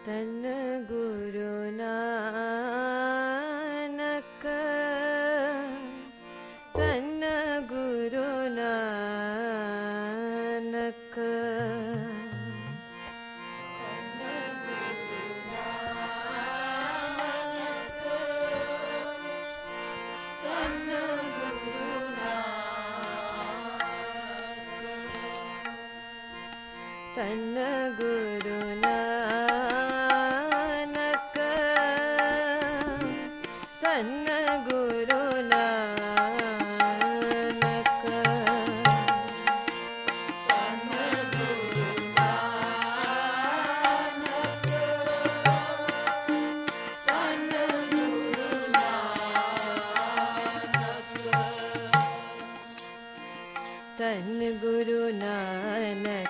तन गुरु नानक, तन गुरु नानक। तन गुरु नानक, तन गुरु नानक, तन गुरु नानक, तन गुरु नानक, तन गुरु नानक।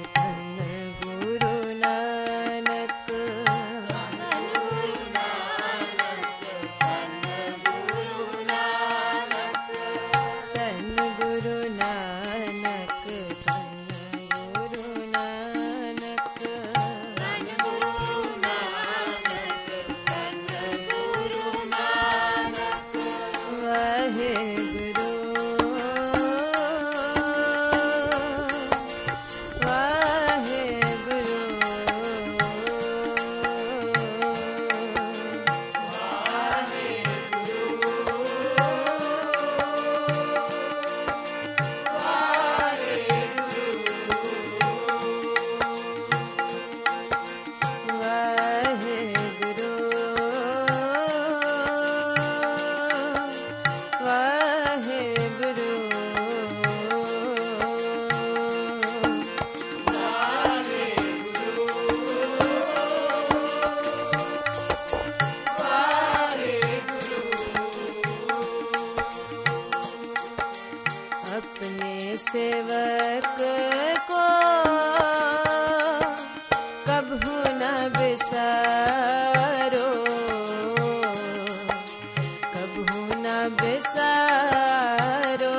अपने सेवक को कभू न बिसारो, कभू न बिसारो।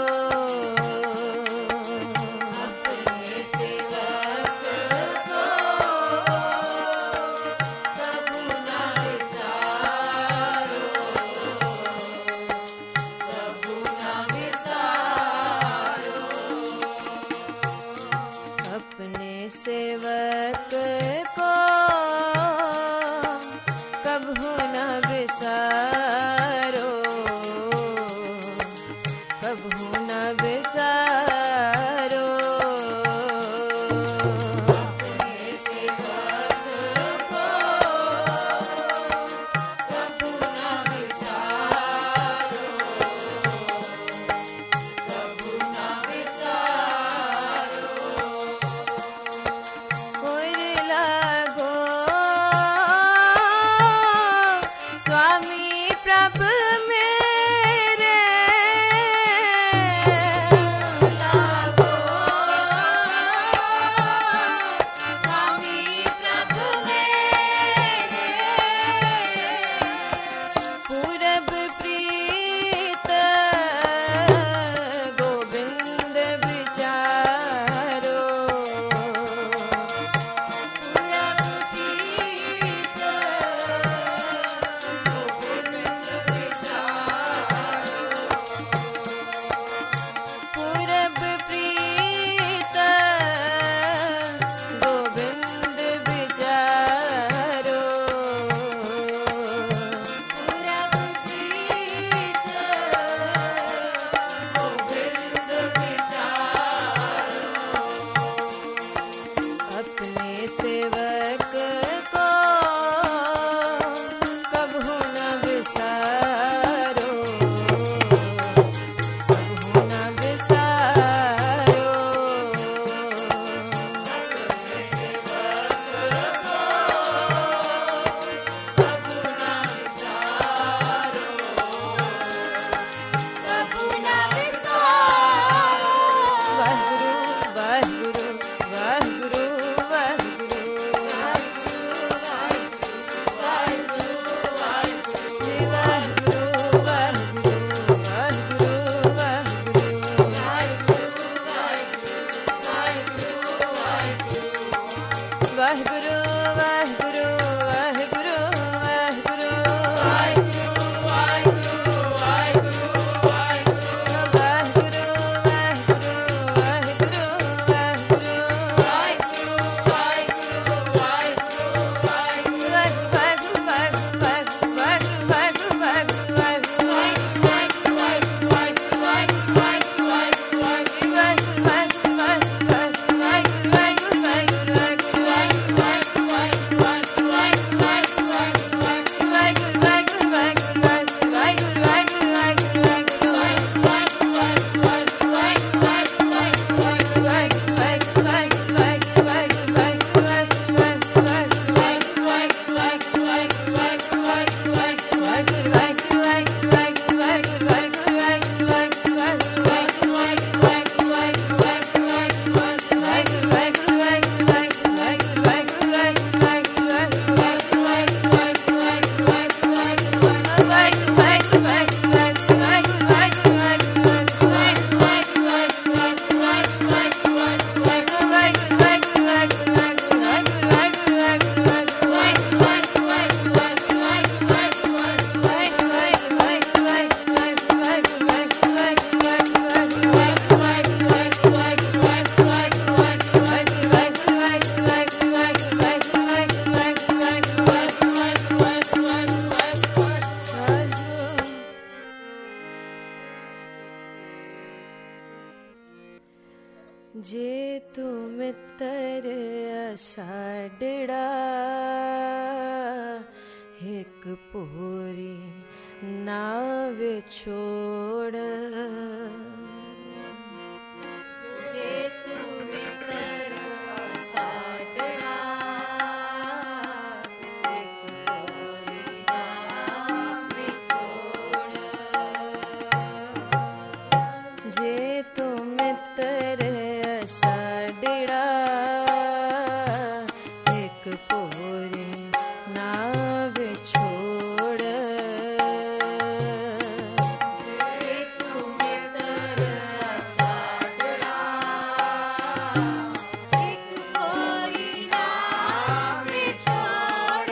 अपने सेवक को कभू न बिसारो, कभू न बिसारो। अपने सेवक को असाडड़ा एक पोरी नाव छोड़ जे तू मित्र असाडड़ा एक पोरी नाव छोड़ जे तू मित्र असाडड़ा एक पोरी नाव छोड़ जे तू मित्र असाडड़ा एक पोरी नाव छोड़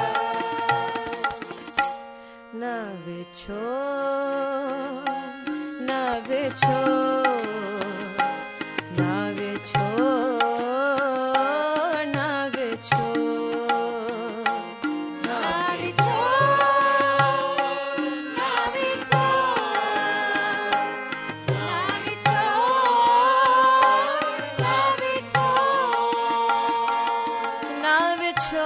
नाव छोड़ नाव छोड़ नाव छोड़ नाव छोड़ नाव छोड़ नाव छोड़ नाव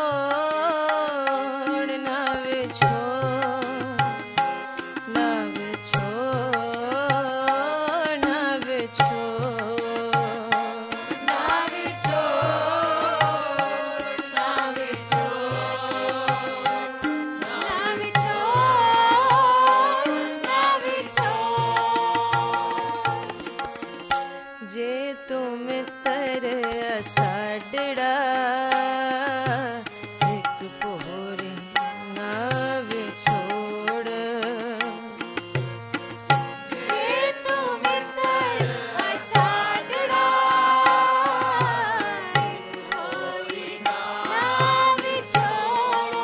छोड़ नाव छोड़ नाव छोड़ नाव जे तुम तर असाडड़ा एक पोरी नाव छोड़ जे तुम तर असाडड़ा एक पोरी नाव छोड़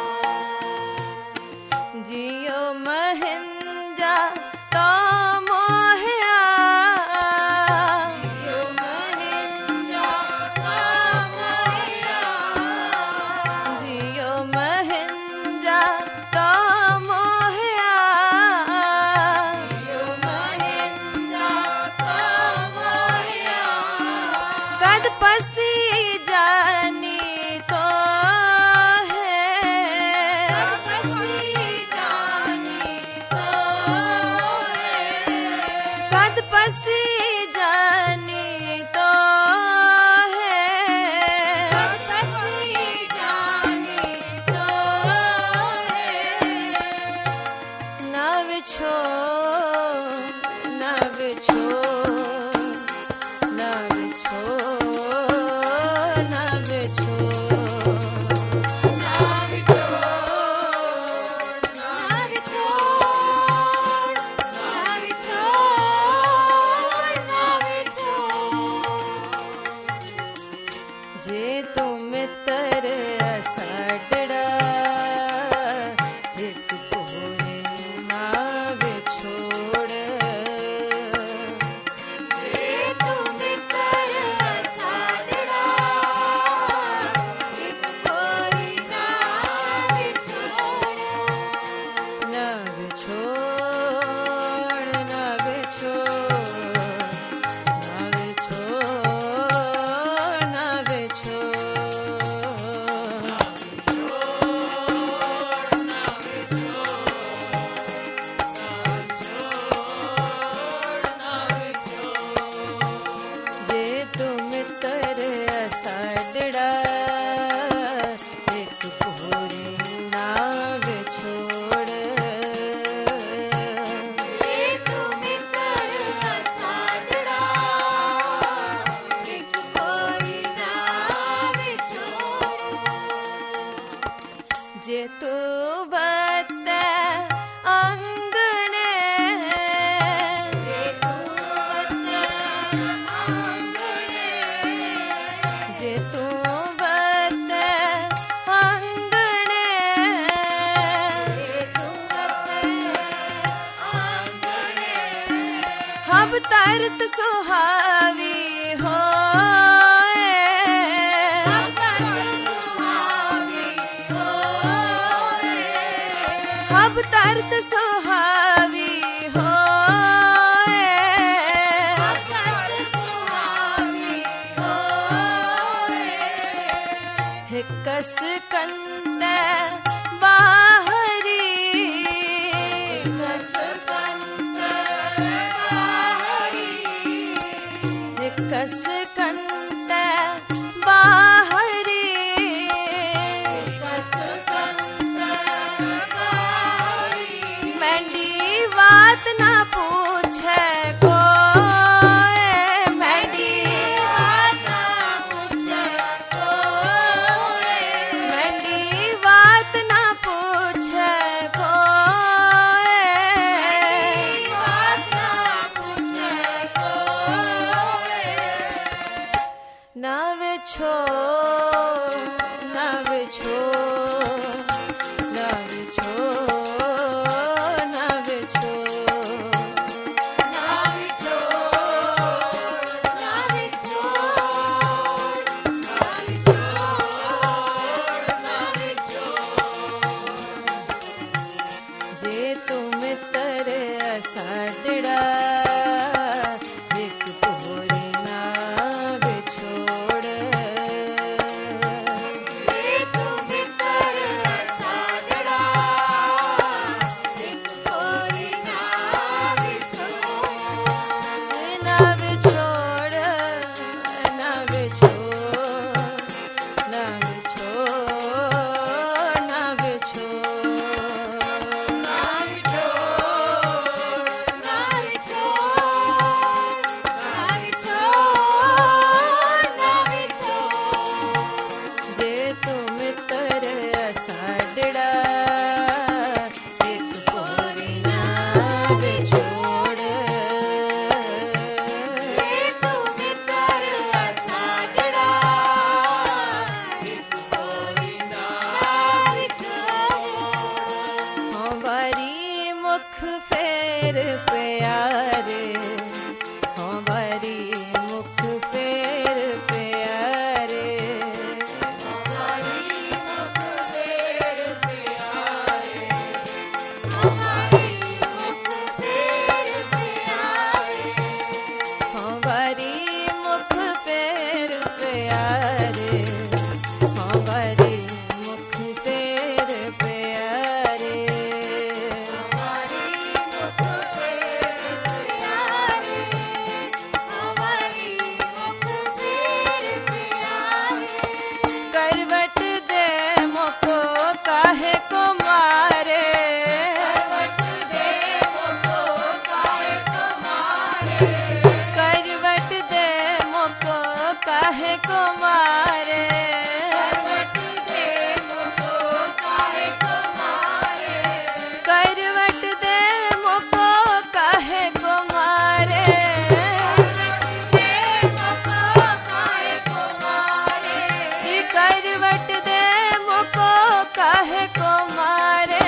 जियो महंजा तो मोहया जियो महंजा तो मोहया जियो महंजा तो मोहया जियो महंजा तो मोहया कद पसी जानी तो है कद पसी जानी तो है कद पसी जानी तो है कद पसी जानी तो है नव छोड़ नव छोड़ नव छोड़ नव छोड़ नव छोड़ नव छोड़ नव छोड़ नव छोड़ जे तुम तर असाडड़ा एक पोरी नाव छोड़ जे तुम तर असाडड़ा एक पोरी नाव छोड़ नव छोड़ नव छोड़ नव छोड़ नव जे तुम तर असाडड़ा एक पोरी नाव छोड़ जे तुम तर असाडड़ा एक पोरी नाव छोड़ जे तू बत अंगने जे तू बत अंगने जे तू बत अंगने जे तू बत अंगने हब तरत सुहावी हो हब तरत सुहावी हो काहे को मारे, करवट दे मोको काहे को मारे, करवट दे मोको काहे को मारे, करवट दे मोको काहे को मारे,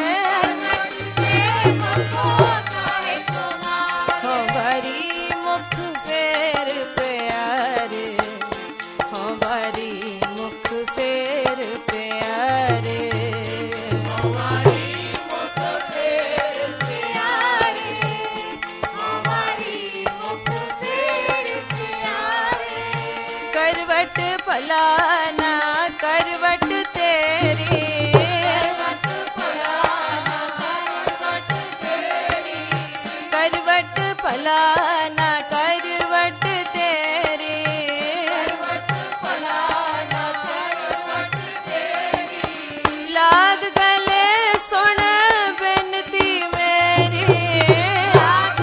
हो भरी मुख फेर प्यारे, हो भरी मुख फेर प्यारे, हो भरी मुख फेर प्यारे, हो भरी मुख फेर प्यारे, करवट फलाना करवट तेरी, करवट फलाना करवट तेरी, लाग गले सुन बिनती मेरी, लाग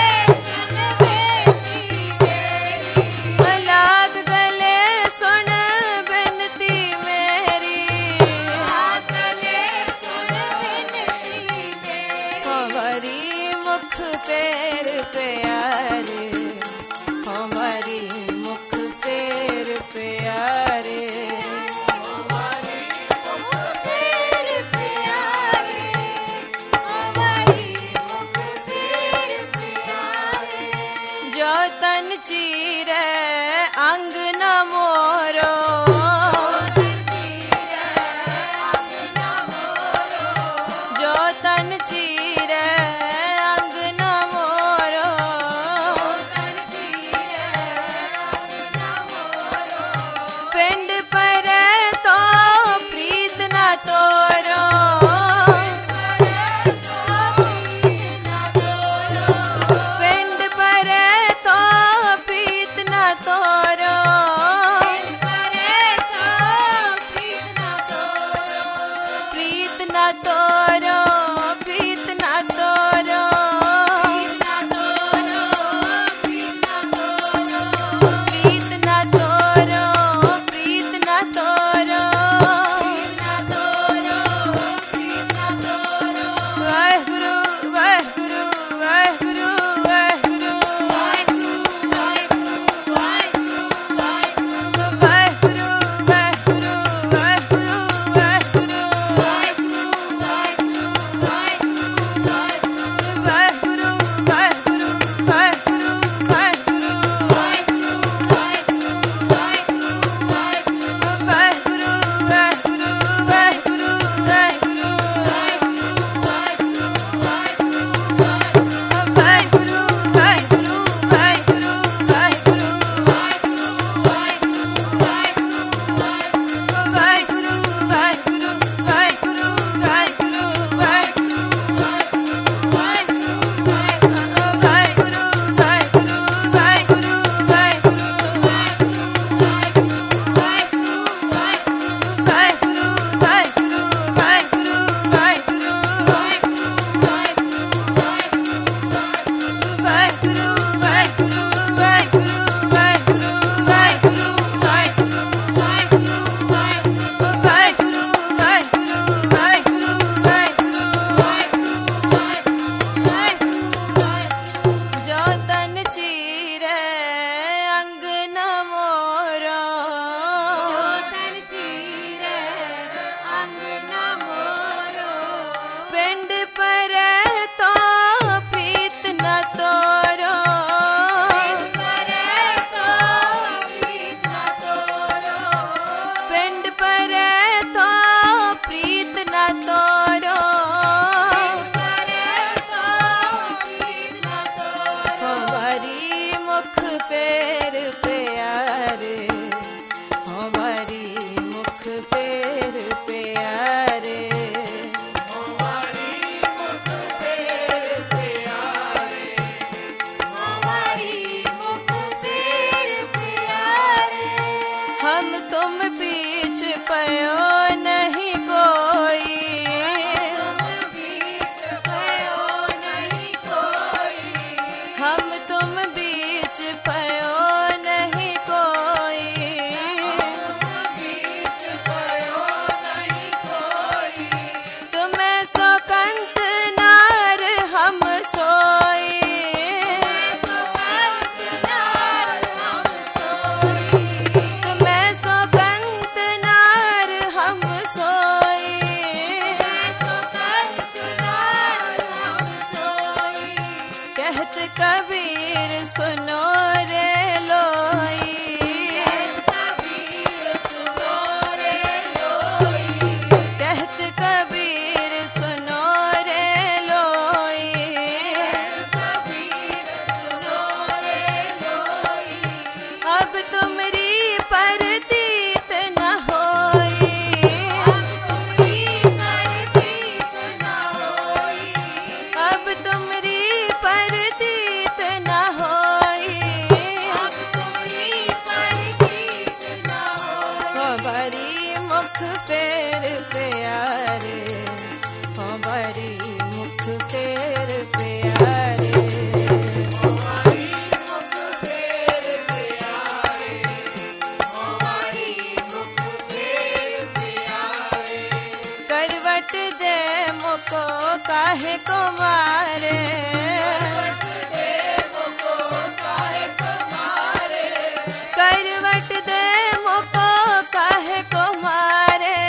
गले सुन बिनती मेरी, हो भरी मुख फेर प्यारे, हो भरी मुख फेर प्यारे, हो भरी मुख फेर प्यारे, हो भरी मुख फेर प्यारे, जो तन चीरे अंग न मोरो, जो तन चीरे अंग न मोरो, पिंड पर तो प्रीत न तोरो, पिंड पर तो प्रीत न तोरो, प्रीत न तोरो, प्रीत न तोरो, प्रीत न तोरो, प्रीत न तोरो, वाहिगुरु वाहिगुरु वाहिगुरु वाहिगुरु, वाहिगुरु वाहिगुरु वाहिगुरु वाहिगुरु, कबीर सुनो रे लोई, कहत कबीर सुनो रे लोई, अब तुमरी परतीत न होई, अब तुमरी परतीत न होई, हो बरी मुख फेर प्यारे, हो बरी मुख फेर प्यारे, करवट दे मुको काहे को मारे, करवट दे मुको काहे को मारे,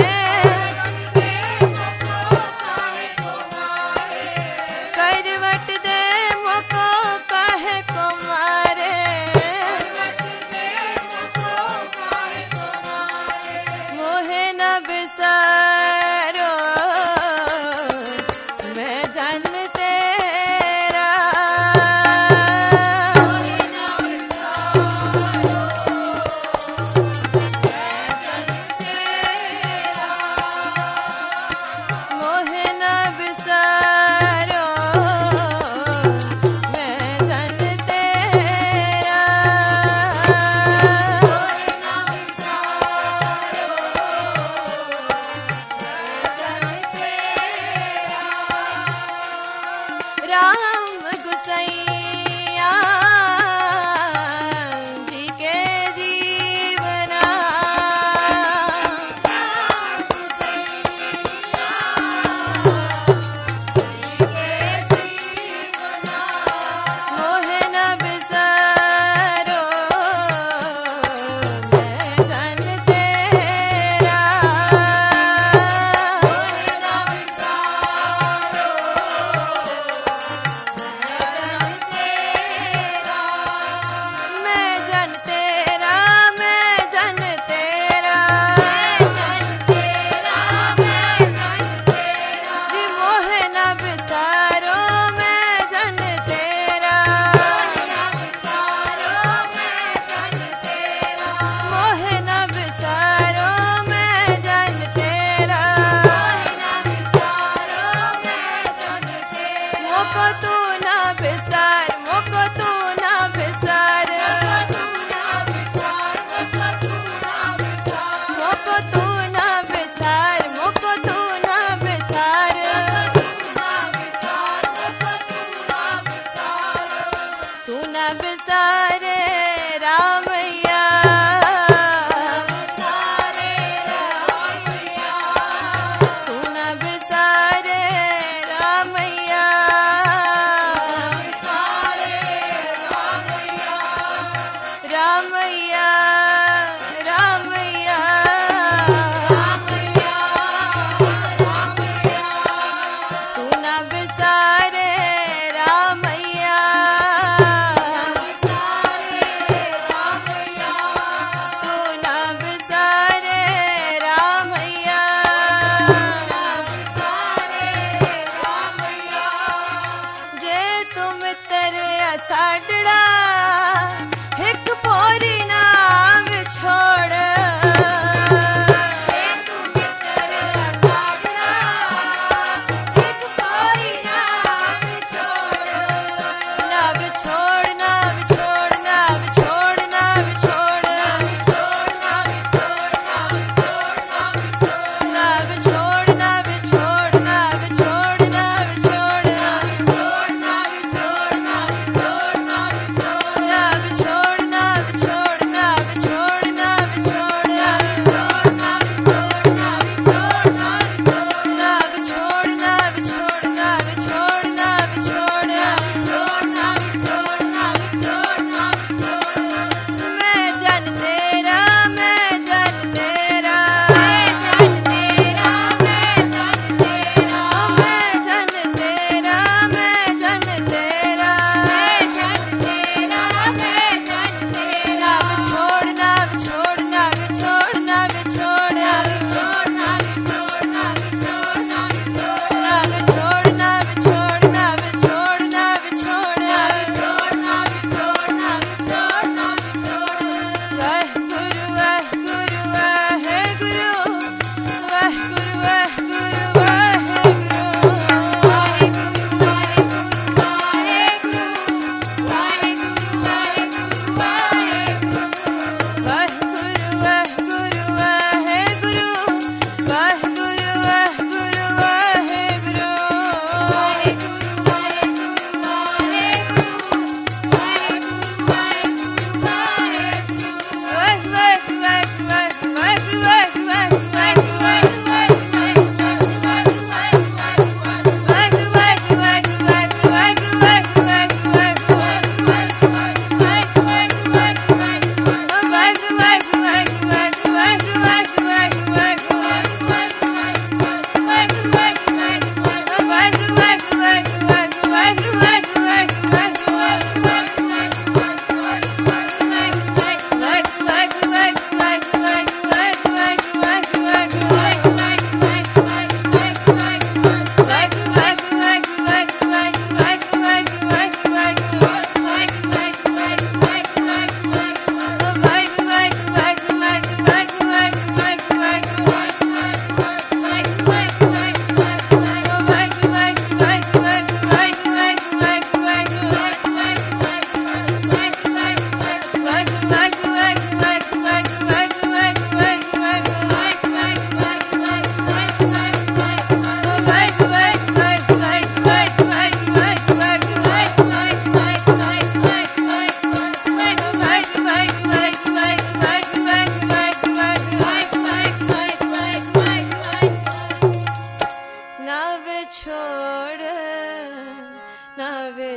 करवट दे मुको काहे को मारे, मोहे न बिसारो मैं जन तेरा,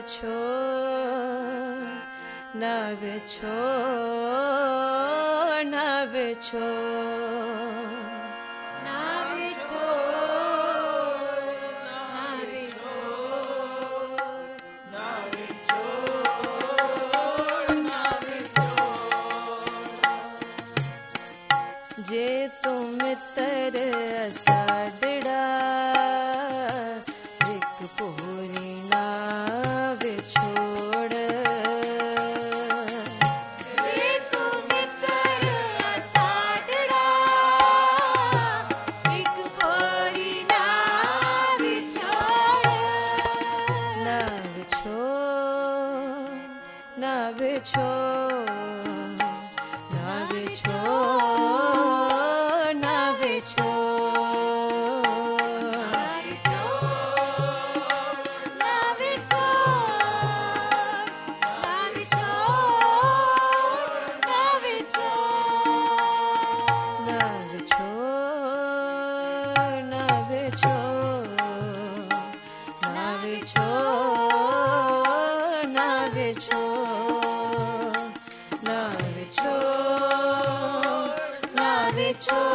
बिछोड़, ना बिछोड़, ना बिछोड़, ना बिछोड़, ना बिछोड़, ना बिछोड़, ना बिछोड़। जे तुम तर असाडड़ा एक पूरी ना बिछोड़, जे तुम तर असाडड़ा एक पूरी ना बिछोड़, ना बिछोड़, ना बिछोड़, ना बिछोड़, ना बिछोड़, ना बिछोड़, ना बिछोड़, ना बिछोड़, ना बिछोड़, ना बिछोड़, ना बिछोड़, ना बिछोड़, ना बिछोड़, ना बिछोड़।